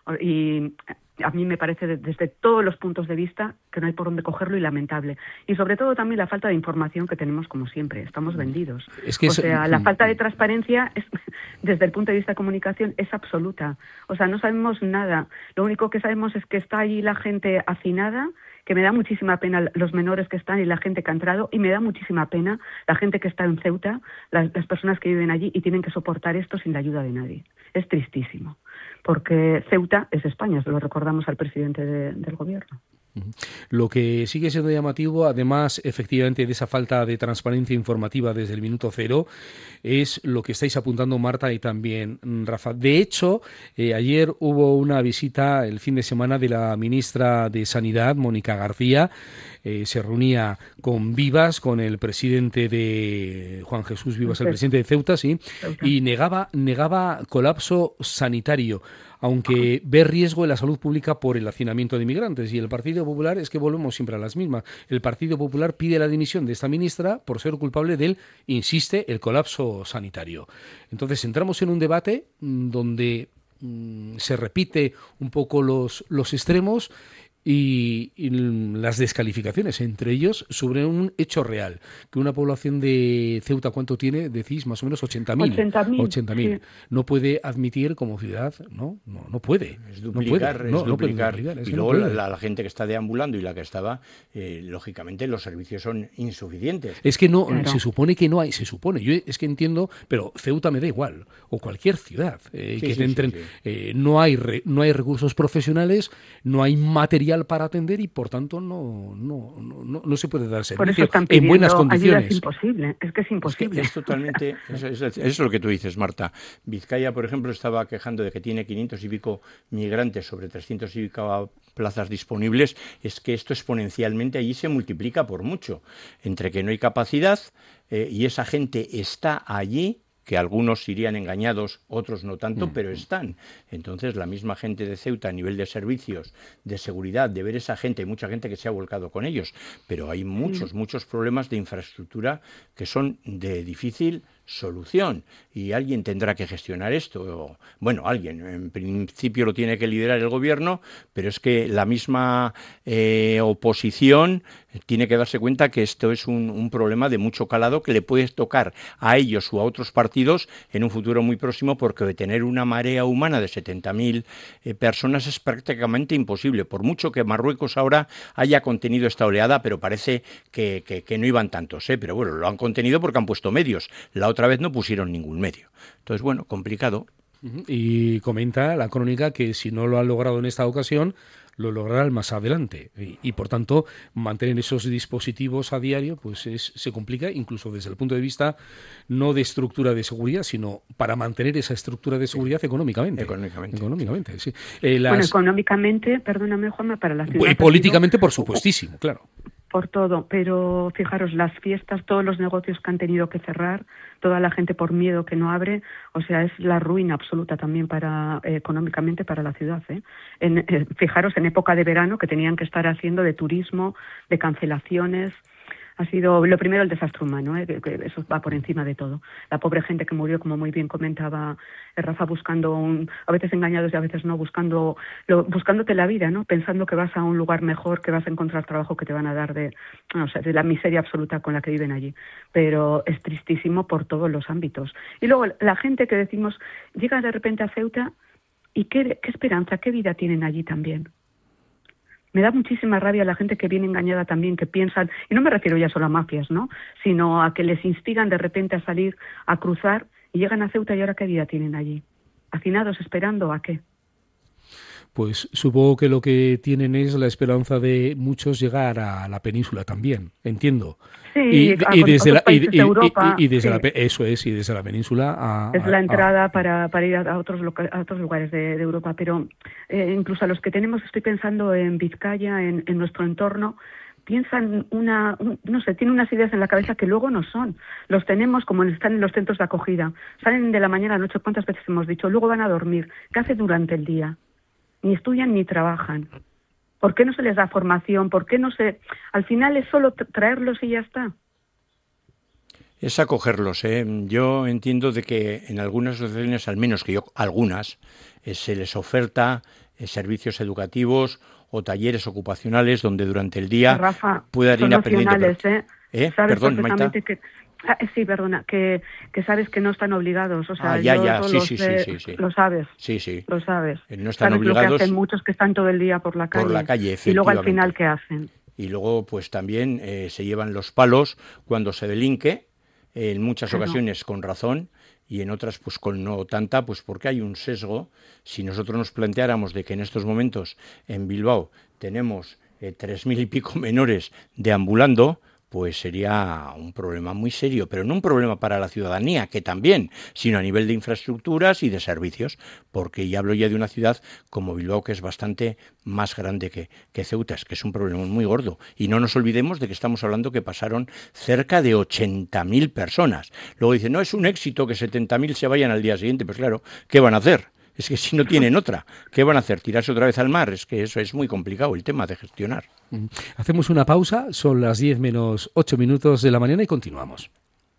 Y a mí me parece desde todos los puntos de vista que no hay por dónde cogerlo y lamentable. Y sobre todo también la falta de información que tenemos como siempre. Estamos vendidos. La falta de transparencia desde el punto de vista de comunicación es absoluta. O sea, no sabemos nada. Lo único que sabemos es que está ahí la gente hacinada, que me da muchísima pena los menores que están y la gente que ha entrado, y me da muchísima pena la gente que está en Ceuta, las personas que viven allí y tienen que soportar esto sin la ayuda de nadie. Es tristísimo, porque Ceuta es España, se lo recordamos al presidente del gobierno. Lo que sigue siendo llamativo, además, efectivamente, de esa falta de transparencia informativa desde el minuto cero, es lo que estáis apuntando, Marta, y también Rafa. De hecho, ayer hubo una visita el fin de semana de la ministra de Sanidad, Mónica García. Se reunía con Vivas, con el presidente de Juan Jesús Vivas, el presidente de Ceuta, sí, y negaba colapso sanitario, aunque ve riesgo en la salud pública por el hacinamiento de inmigrantes. Y el Partido Popular, es que volvemos siempre a las mismas, el Partido Popular pide la dimisión de esta ministra por ser culpable del, insiste, el colapso sanitario. Entonces entramos en un debate donde se repite un poco los extremos y las descalificaciones, entre ellos sobre un hecho real, que una población de Ceuta, ¿cuánto tiene? Decís, más o menos 80.000. 80.000. Sí. No puede admitir como ciudad, no puede. Es duplicar, no puede. Y luego la gente que está deambulando y la que estaba, lógicamente los servicios son insuficientes. Es que no, claro. Se supone que no hay, yo es que entiendo, pero Ceuta me da igual, o cualquier ciudad, no hay recursos profesionales, no hay material para atender y por tanto no se puede dar servicio en buenas condiciones. Es imposible, es que es imposible. Es totalmente, eso es lo que tú dices, Marta. Vizcaya, por ejemplo, estaba quejando de que tiene 500 y pico migrantes sobre 300 y pico plazas disponibles. Es que esto exponencialmente allí se multiplica por mucho, entre que no hay capacidad y esa gente está allí, que algunos irían engañados, otros no tanto, pero están. Entonces, la misma gente de Ceuta, a nivel de servicios, de seguridad, de ver esa gente, hay mucha gente que se ha volcado con ellos, pero hay muchos problemas de infraestructura que son de difícil solución y alguien tendrá que gestionar esto. Bueno, alguien, en principio lo tiene que liderar el gobierno, pero es que la misma oposición tiene que darse cuenta que esto es un problema de mucho calado que le puede tocar a ellos o a otros partidos en un futuro muy próximo, porque tener una marea humana de 70.000 personas es prácticamente imposible, por mucho que Marruecos ahora haya contenido esta oleada, pero parece que no iban tantos, pero bueno, lo han contenido porque han puesto medios. La otra vez no pusieron ningún medio. Entonces, bueno, complicado. Y comenta la crónica que si no lo han logrado en esta ocasión, lo lograrán más adelante. Y por tanto, mantener esos dispositivos a diario pues se complica, incluso desde el punto de vista no de estructura de seguridad, sino para mantener esa estructura de seguridad económicamente. Económicamente, sí. Bueno, económicamente, perdóname, Juanma, para la ciudad... Y políticamente, por supuestísimo, claro. Por todo, pero fijaros, las fiestas, todos los negocios que han tenido que cerrar, toda la gente por miedo que no abre, o sea, es la ruina absoluta también económicamente para la ciudad. Fijaros, en época de verano, que tenían que estar haciendo de turismo, de cancelaciones. Ha sido lo primero el desastre humano, que eso va por encima de todo. La pobre gente que murió, como muy bien comentaba Rafa, buscando a veces engañados y a veces no, buscándote la vida, ¿no? Pensando que vas a un lugar mejor, que vas a encontrar trabajo que te van a dar de la miseria absoluta con la que viven allí. Pero es tristísimo por todos los ámbitos. Y luego la gente que decimos, llega de repente a Ceuta y qué esperanza, qué vida tienen allí también. Me da muchísima rabia la gente que viene engañada también, que piensan, y no me refiero ya solo a mafias, ¿no?, sino a que les instigan de repente a salir, a cruzar, y llegan a Ceuta y ahora ¿qué vida tienen allí? ¿Hacinados esperando a qué? Pues supongo que lo que tienen es la esperanza de muchos llegar a la península también, entiendo. Sí, y desde la Europa, y desde desde la península es la entrada para ir a otros lugares de Europa, pero incluso a los que tenemos, estoy pensando en Vizcaya, en nuestro entorno, piensan tienen unas ideas en la cabeza que luego no son. Los tenemos como están en los centros de acogida. Salen de la mañana a la noche, ¿cuántas veces hemos dicho? Luego van a dormir. ¿Qué hacen durante el día? Ni estudian ni trabajan. ¿Por qué no se les da formación? ¿Por qué no se...? Al final es solo traerlos y ya está. Es acogerlos, Yo entiendo de que en algunas asociaciones, al menos algunas, se les oferta servicios educativos o talleres ocupacionales donde durante el día Rafa, puedan ir aprendiendo. Sabes Perdón, Maita. Sí, perdona, que sabes que no están obligados. O sea, sí. Lo sabes. Sí. Lo sabes. No están sabes obligados. Lo que hacen muchos que están todo el día por la calle. Efectivamente. Y luego al final, ¿qué hacen? Y luego, pues también se llevan los palos cuando se delinque, en muchas ocasiones con razón, y en otras pues con no tanta, pues porque hay un sesgo. Si nosotros nos planteáramos de que en estos momentos en Bilbao tenemos 3.000 y pico menores deambulando, pues sería un problema muy serio, pero no un problema para la ciudadanía, que también, sino a nivel de infraestructuras y de servicios, porque ya hablo ya de una ciudad como Bilbao, que es bastante más grande que Ceuta, que es un problema muy gordo. Y no nos olvidemos de que estamos hablando que pasaron cerca de 80.000 personas. Luego dicen, no, es un éxito que 70.000 se vayan al día siguiente. Pues claro, ¿qué van a hacer? Es que si no tienen otra, ¿qué van a hacer? ¿Tirarse otra vez al mar? Es que eso es muy complicado, el tema de gestionar. Hacemos una pausa, son las 10 menos 8 minutos de la mañana y continuamos.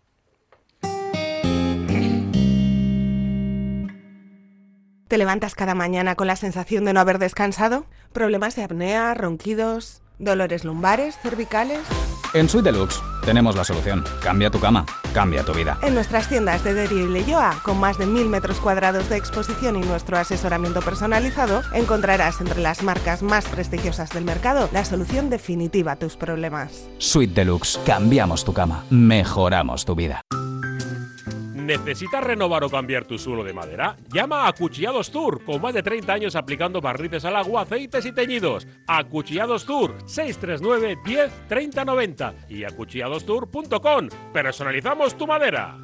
¿Te levantas cada mañana con la sensación de no haber descansado? ¿Problemas de apnea, ronquidos, dolores lumbares, cervicales? En Suite Deluxe tenemos la solución. Cambia tu cama, cambia tu vida. En nuestras tiendas de Derio y Leioa, con más de 1.000 metros cuadrados de exposición y nuestro asesoramiento personalizado, encontrarás entre las marcas más prestigiosas del mercado la solución definitiva a tus problemas. Suite Deluxe. Cambiamos tu cama, mejoramos tu vida. ¿Necesitas renovar o cambiar tu suelo de madera? Llama a Acuchillados Tour, con más de 30 años aplicando barnices al agua, aceites y teñidos. Acuchillados Tour, 639 10 30 90 y acuchilladostour.com. Personalizamos tu madera.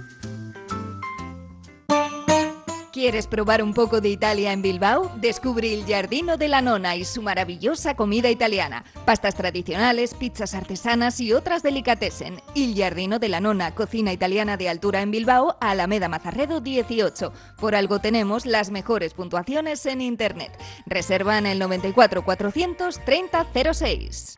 ¿Quieres probar un poco de Italia en Bilbao? Descubre Il Giardino della Nonna y su maravillosa comida italiana. Pastas tradicionales, pizzas artesanas y otras delicatessen. Il Giardino della Nonna, cocina italiana de altura en Bilbao, Alameda Mazarredo 18. Por algo tenemos las mejores puntuaciones en Internet. Reserva en el 94 430 06.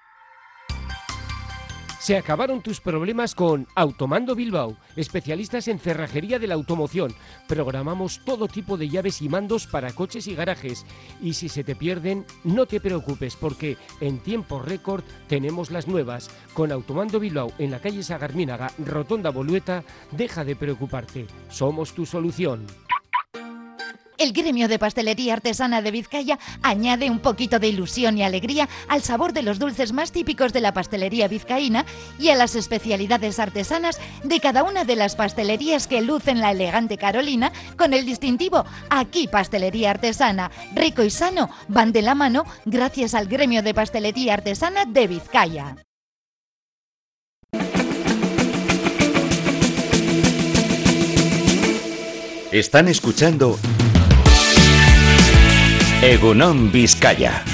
Se acabaron tus problemas con Automando Bilbao, especialistas en cerrajería de la automoción. Programamos todo tipo de llaves y mandos para coches y garajes. Y si se te pierden, no te preocupes, porque en tiempo récord tenemos las nuevas. Con Automando Bilbao en la calle Sagarmínaga, Rotonda Bolueta, deja de preocuparte. Somos tu solución. El gremio de pastelería artesana de Vizcaya añade un poquito de ilusión y alegría al sabor de los dulces más típicos de la pastelería vizcaína y a las especialidades artesanas de cada una de las pastelerías que lucen la elegante Carolina con el distintivo Aquí Pastelería Artesana. Rico y sano van de la mano gracias al gremio de pastelería artesana de Vizcaya. Están escuchando Egunon Vizcaya.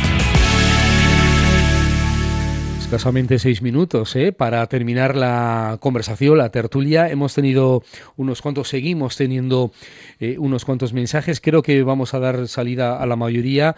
Escasamente 6 minutos para terminar la conversación, la tertulia. Hemos tenido seguimos teniendo unos cuantos mensajes. Creo que vamos a dar salida a la mayoría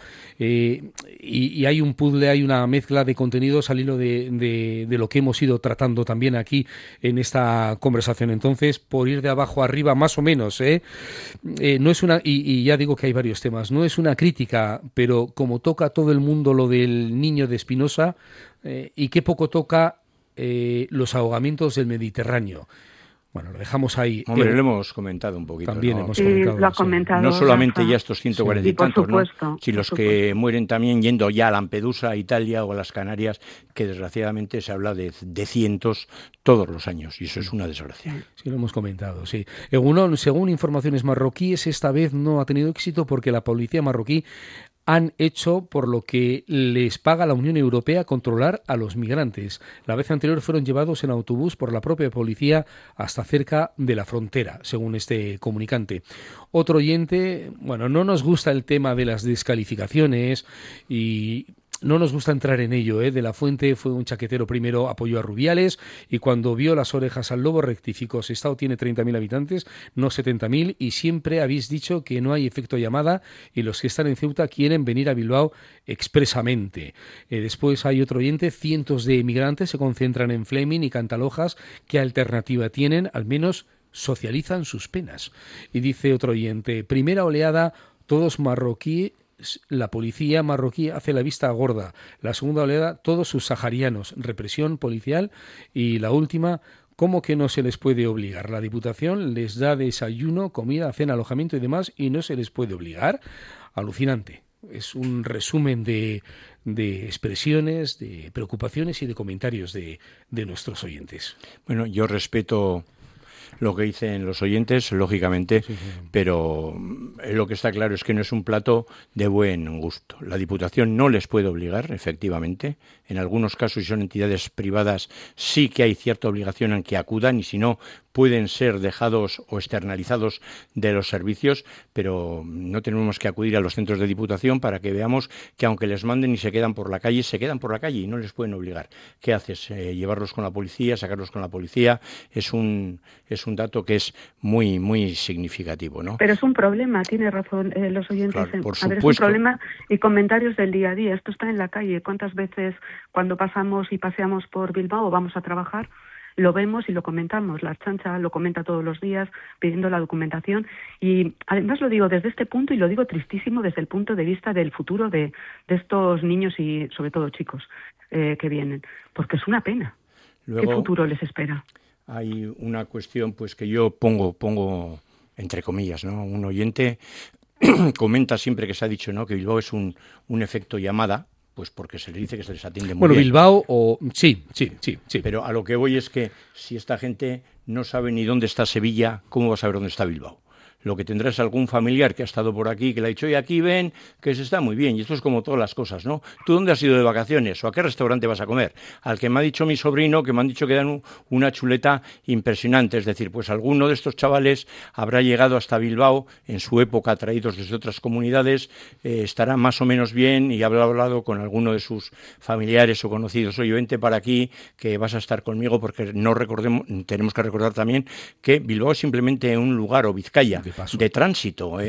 y hay un puzzle, hay una mezcla de contenidos al hilo de lo que hemos ido tratando también aquí en esta conversación. Entonces, por ir de abajo arriba, más o menos, no es una, y ya digo que hay varios temas, no es una crítica, pero como toca a todo el mundo lo del niño de Espinosa, y qué poco toca los ahogamientos del Mediterráneo. Bueno, lo dejamos ahí. Hombre, lo hemos comentado un poquito. También ¿no? hemos comentado. Sí, lo ha comentado. No solamente Rafa. ya estos 140 y tantos, ¿no? Si los que mueren también yendo ya a Lampedusa, a Italia o a las Canarias, que desgraciadamente se habla de cientos todos los años, y eso es una desgracia. Sí, lo hemos comentado, sí. Egunon, según informaciones marroquíes, esta vez no ha tenido éxito porque la policía marroquí han hecho por lo que les paga la Unión Europea controlar a los migrantes. La vez anterior fueron llevados en autobús por la propia policía hasta cerca de la frontera, según este comunicante. Otro oyente, bueno, no nos gusta el tema de las descalificaciones y no nos gusta entrar en ello. De la Fuente fue un chaquetero, primero apoyó a Rubiales y cuando vio las orejas al lobo rectificó. Sestao tiene 30.000 habitantes, no 70.000, y siempre habéis dicho que no hay efecto llamada y los que están en Ceuta quieren venir a Bilbao expresamente. Después hay otro oyente, cientos de emigrantes se concentran en Fleming y Cantalojas. ¿Qué alternativa tienen? Al menos socializan sus penas. Y dice otro oyente, primera oleada, todos marroquíes. La policía marroquí hace la vista gorda. La segunda oleada, todos sus saharianos, represión policial. Y la última, ¿cómo que no se les puede obligar? La Diputación les da desayuno, comida, cena, alojamiento y demás y no se les puede obligar. Alucinante. Es un resumen de expresiones, de preocupaciones y de comentarios de nuestros oyentes. Bueno, yo respeto lo que dicen los oyentes, lógicamente, pero lo que está claro es que no es un plato de buen gusto. La Diputación no les puede obligar, efectivamente. En algunos casos, si son entidades privadas, sí que hay cierta obligación en que acudan, y si no, pueden ser dejados o externalizados de los servicios, pero no tenemos que acudir a los centros de Diputación para que veamos que aunque les manden y se quedan por la calle y no les pueden obligar. ¿Qué haces? Llevarlos con la policía, sacarlos con la policía, es un dato que es muy, muy significativo, ¿no? Pero es un problema, tiene razón los oyentes. Claro, por a ver, es un problema y comentarios del día a día. Esto está en la calle. ¿Cuántas veces cuando pasamos y paseamos por Bilbao vamos a trabajar? Lo vemos y lo comentamos. La Ertzaintza lo comenta todos los días pidiendo la documentación, y además lo digo desde este punto, y lo digo tristísimo desde el punto de vista del futuro de estos niños y sobre todo chicos que vienen, porque es una pena. Luego, ¿qué futuro les espera? Hay una cuestión pues que yo pongo entre comillas, ¿no? Un oyente comenta siempre que se ha dicho, ¿no?, que Bilbao es un efecto llamada, pues porque se les dice que se les atiende muy bien. Bueno, Bilbao sí. Pero a lo que voy es que si esta gente no sabe ni dónde está Sevilla, ¿cómo va a saber dónde está Bilbao? Lo que tendrá es algún familiar que ha estado por aquí, que le ha dicho, oye, aquí ven, que se está muy bien. Y esto es como todas las cosas, ¿no? ¿Tú dónde has ido de vacaciones? ¿O a qué restaurante vas a comer? Al que me ha dicho mi sobrino, que me han dicho que dan una chuleta impresionante. Es decir, pues alguno de estos chavales habrá llegado hasta Bilbao en su época, traídos desde otras comunidades, estará más o menos bien y habrá hablado con alguno de sus familiares o conocidos. Oye, vente para aquí, que vas a estar conmigo, porque tenemos que recordar también que Bilbao es simplemente un lugar, o Vizcaya, de tránsito.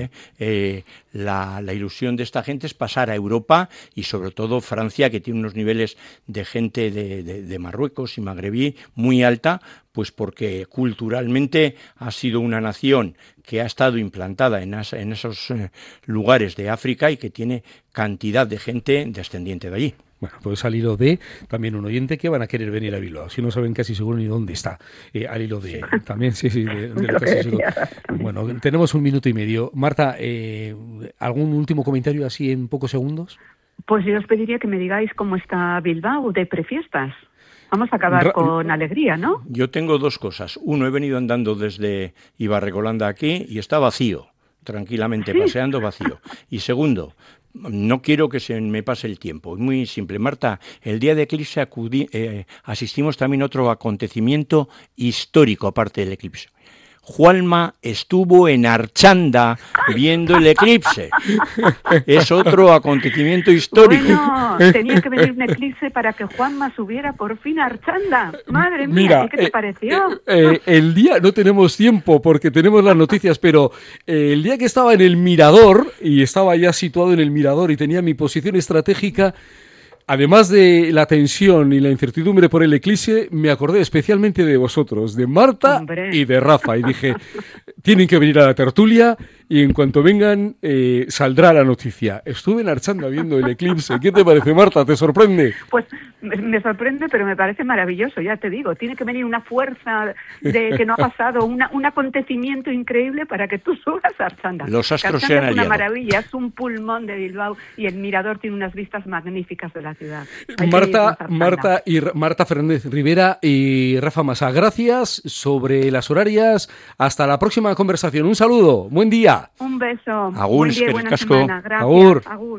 La ilusión de esta gente es pasar a Europa, y sobre todo Francia, que tiene unos niveles de gente de Marruecos y magrebí muy alta, pues porque culturalmente ha sido una nación que ha estado implantada en esos lugares de África y que tiene cantidad de gente descendiente de allí. Bueno, pues al hilo de también un oyente que van a querer venir a Bilbao, si no saben casi seguro ni dónde está. Al hilo de también, de lo casi seguro. Bueno, tenemos 1 minuto y medio. Marta, ¿algún último comentario así en pocos segundos? Pues yo os pediría que me digáis cómo está Bilbao de prefiestas. Vamos a acabar con alegría, ¿no? Yo tengo 2 cosas. Uno, he venido andando desde Ibarrecolanda aquí y está vacío, tranquilamente paseando, vacío. Y segundo, no quiero que se me pase el tiempo. Es muy simple. Marta, el día de eclipse asistimos también a otro acontecimiento histórico aparte del eclipse. Juanma estuvo en Archanda viendo el eclipse. Es otro acontecimiento histórico. Bueno, tenía que venir un eclipse para que Juanma subiera por fin a Archanda. Madre mía, mira, ¿qué te pareció? El día, no tenemos tiempo porque tenemos las noticias, pero el día que estaba en el mirador, y estaba ya situado en el mirador y tenía mi posición estratégica, además de la tensión y la incertidumbre por el eclipse, me acordé especialmente de vosotros, de Marta y de Rafa, y dije, tienen que venir a la tertulia, y en cuanto vengan saldrá la noticia. Estuve en Archanda viendo el eclipse. ¿Qué te parece, Marta? ¿Te sorprende? Pues me sorprende, pero me parece maravilloso, ya te digo. Tiene que venir una fuerza de que no ha pasado, un acontecimiento increíble para que tú subas a Archanda. Los astros se han aliado. Es una maravilla, es un pulmón de Bilbao, y el mirador tiene unas vistas magníficas de la ciudad. Marta Fernández Rivera y Rafa Masa, gracias. Sobre las horarias, hasta la próxima conversación. Un saludo, buen día. Un beso. Agur, buen día, buena casco. semana. Gracias. Agur. Agur.